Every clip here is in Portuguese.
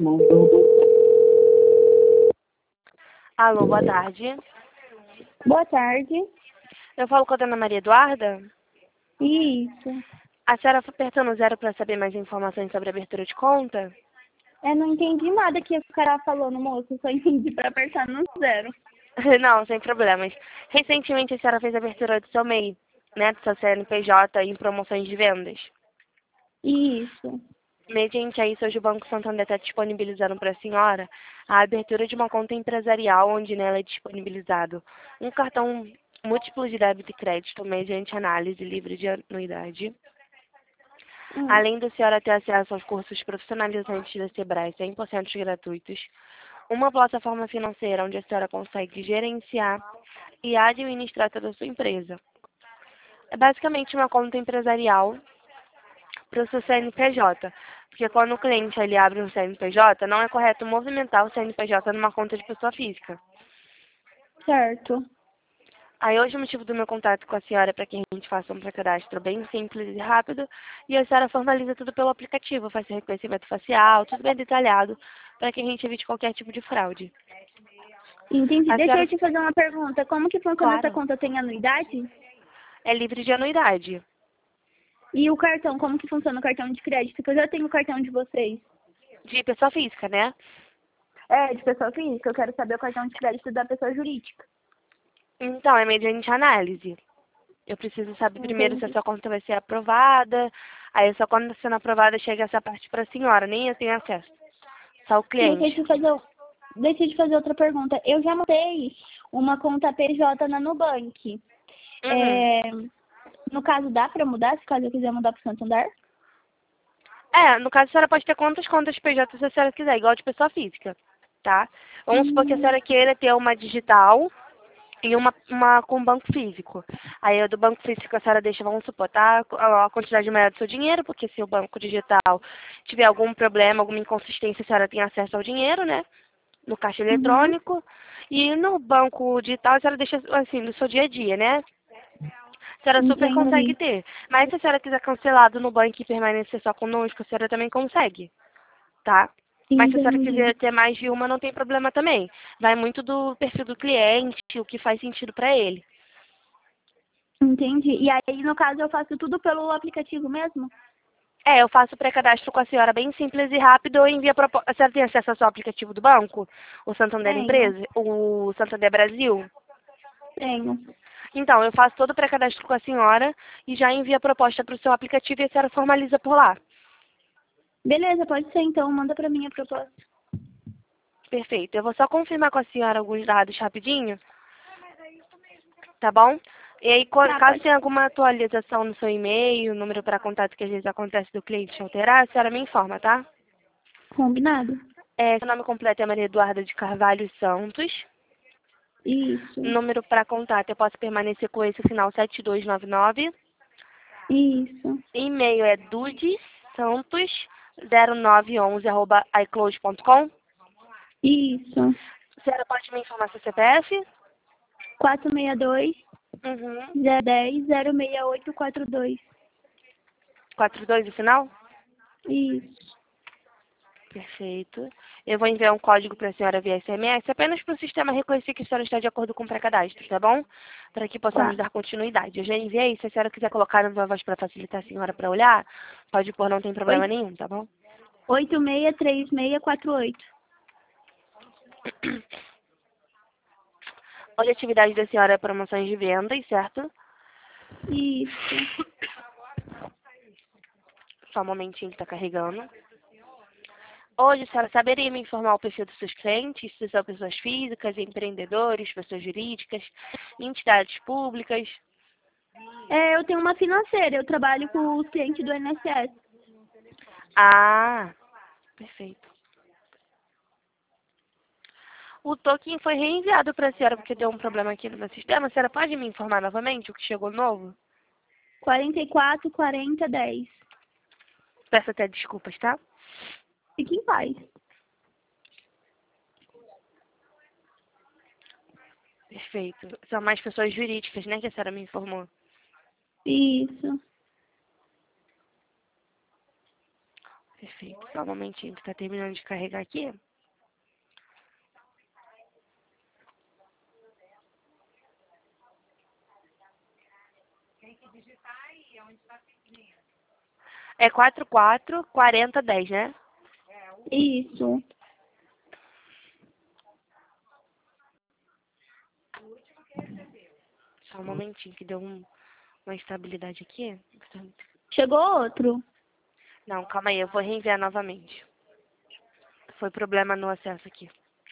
Alô, boa tarde. Boa tarde. Eu falo com a dona Maria Eduarda. Isso. A senhora foi apertando zero para saber mais informações sobre a abertura de conta? Eu não entendi nada que o cara falou no moço, só entendi para apertar no zero. Não, sem problemas. Recentemente a senhora fez a abertura do seu MEI, né, do seu CNPJ em promoções de vendas. Isso. Mediante a isso, hoje o Banco Santander está disponibilizando para a senhora a abertura de uma conta empresarial, onde nela é disponibilizado um cartão múltiplo de débito e crédito mediante análise livre de anuidade. Além da senhora ter acesso aos cursos profissionalizantes da Sebrae 100% gratuitos, uma plataforma financeira onde a senhora consegue gerenciar e administrar toda a sua empresa. É basicamente uma conta empresarial para o seu CNPJ, porque quando o cliente ele abre um CNPJ, não é correto movimentar o CNPJ numa conta de pessoa física. Certo. Aí hoje o motivo do meu contato com a senhora é para que a gente faça um pré-cadastro bem simples e rápido e a senhora formaliza tudo pelo aplicativo, faz seu reconhecimento facial, tudo bem detalhado, para que a gente evite qualquer tipo de fraude. Entendi. A Deixa senhora... eu te fazer uma pergunta. Como que funciona essa Claro, conta? Tem anuidade? é livre de anuidade. E o cartão? Como que funciona o cartão de crédito? Porque eu já tenho o cartão de vocês. De pessoa física, né? É, de pessoa física. Eu quero saber o cartão de crédito da pessoa jurídica. Então, é mediante análise. Eu preciso saber primeiro se a Entendi. sua conta vai ser aprovada. Aí a sua conta sendo aprovada chega essa parte para a senhora, nem eu tenho acesso. Só o Deixa eu cliente. te fazer, deixa eu te fazer outra pergunta. Eu já montei uma conta PJ na Nubank. Uhum. No caso, dá para mudar, se caso eu quiser mudar para o Santander? É, no caso a senhora pode ter quantas contas PJ se a senhora quiser, igual de pessoa física, tá? Vamos supor que a senhora queira ter uma digital e uma com banco físico. Aí a do banco físico a senhora deixa, vamos supor, tá? A quantidade maior do seu dinheiro, porque se o banco digital tiver algum problema, alguma inconsistência, a senhora tem acesso ao dinheiro, né? No caixa Uhum. eletrônico. E no banco digital a senhora deixa, assim, no seu dia a dia, né? A senhora super consegue Entendi. ter. Mas se a senhora quiser cancelado no banco e permanecer só conosco, a senhora também consegue, tá? Mas se a senhora Entendi. quiser ter mais de uma, não tem problema também. Vai muito do perfil do cliente, o que faz sentido para ele. Entendi. E aí, no caso, eu faço tudo pelo aplicativo mesmo? É, eu faço o pré-cadastro com a senhora bem simples e rápido. Eu envio a proposta. A senhora tem acesso ao seu aplicativo do banco? O Santander Tenho. Empresa? O Santander Brasil? Tenho. Então, eu faço todo o pré-cadastro com a senhora e já envio a proposta para o seu aplicativo e a senhora formaliza por lá. Beleza, pode ser então. Manda pra mim a proposta. Perfeito. Eu vou só confirmar com a senhora alguns dados rapidinho, tá bom? E aí, Tá, caso pode. tenha alguma atualização no seu e-mail, número para contato que às vezes acontece do cliente alterar, a senhora me informa, tá? Combinado. Seu nome completo é Maria Eduarda de Carvalho Santos. Isso. Número para contato, eu posso permanecer com esse final 7299. Isso. E-mail é dudesantos0911@icloud.com. Isso. A senhora pode me informar seu CPF? 462 Uhum. 010 06842. 42 no final? Isso. Perfeito. Eu vou enviar um código para a senhora via SMS, apenas para o sistema reconhecer que a senhora está de acordo com o pré-cadastro, tá bom? Para que possamos Tá. dar continuidade. Eu já enviei, se a senhora quiser colocar na minha voz para facilitar a senhora para olhar, pode pôr, não tem problema nenhum, tá bom? 863648. Hoje a atividade da senhora é promoções de vendas, certo? Isso. Só um momentinho que está carregando. Hoje, a senhora saberia me informar o perfil dos seus clientes, se são pessoas físicas, empreendedores, pessoas jurídicas, entidades públicas? Eu tenho uma financeira. Eu trabalho com os clientes do INSS. Ah, perfeito. O token foi reenviado para a senhora porque deu um problema aqui no meu sistema. A senhora pode me informar novamente o que chegou novo? 44 40 10. Peço até desculpas, tá? Fique em paz. Perfeito. São mais pessoas jurídicas, né, que a senhora me informou. Isso. Perfeito. Só um momentinho que tá terminando de carregar aqui. É 444010, né? Isso. Só um momentinho que deu uma instabilidade aqui. Chegou outro. Não, calma aí, eu vou reenviar novamente. Foi problema no acesso aqui.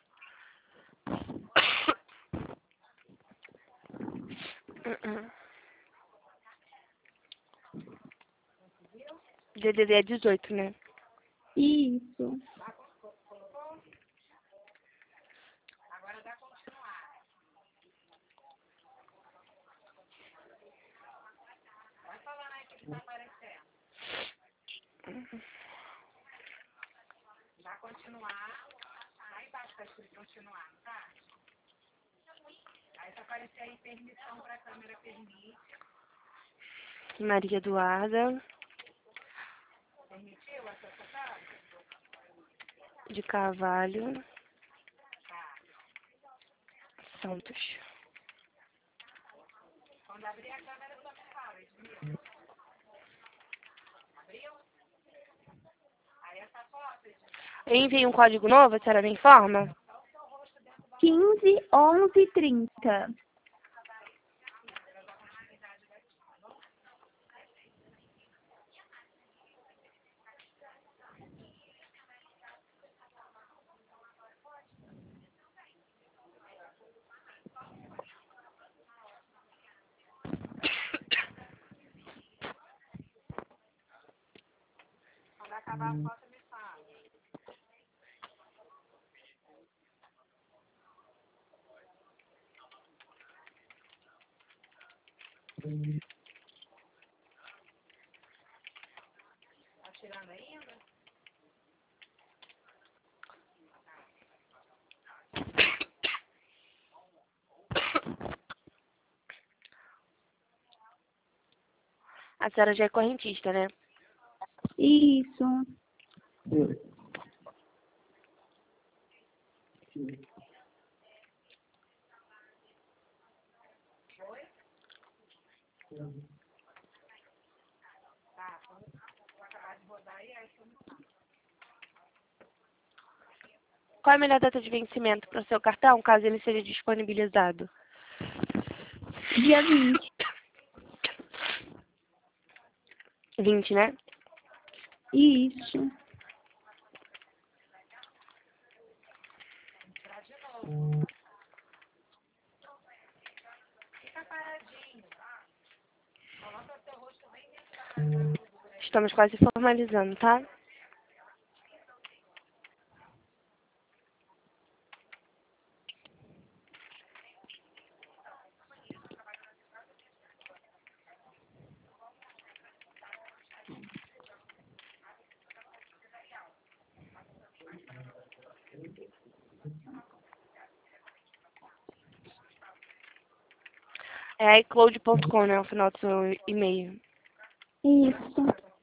DDD é 18, né? Isso. Maria Eduarda. De Carvalho. Santos. Eu enviei um código novo, a senhora me informa? 151130. A senhora já é correntista, né? Isso. Qual é a melhor data de vencimento para o seu cartão, caso ele seja disponibilizado? Dia 20. 20, né? Isso. Estamos quase formalizando, tá? É iCloud.com, né? O final do seu e-mail. Isso.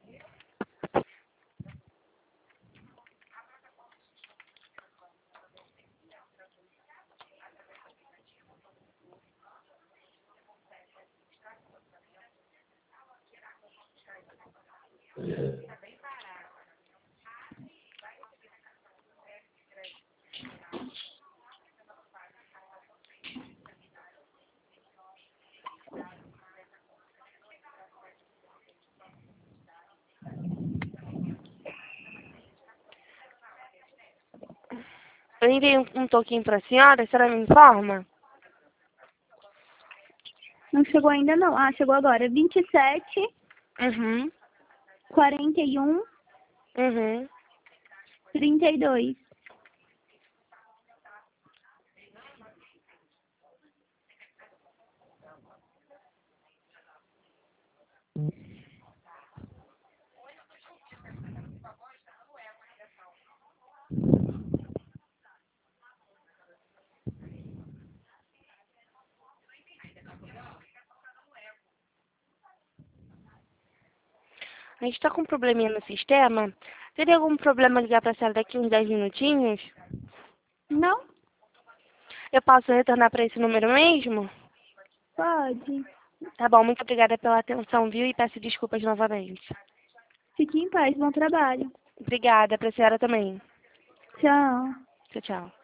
Eu enviei um toquinho para a senhora me informa? Não chegou ainda não. Ah, chegou agora. 27, Uhum. 41, Uhum. 32. A gente está com um probleminha no sistema. Teria algum problema ligar para a senhora daqui uns 10 minutinhos? Não? Eu posso retornar para esse número mesmo? Pode. Tá bom, muito obrigada pela atenção, viu? E peço desculpas novamente. Fique em paz, bom trabalho. Obrigada, para a senhora também. Tchau. Tchau, tchau.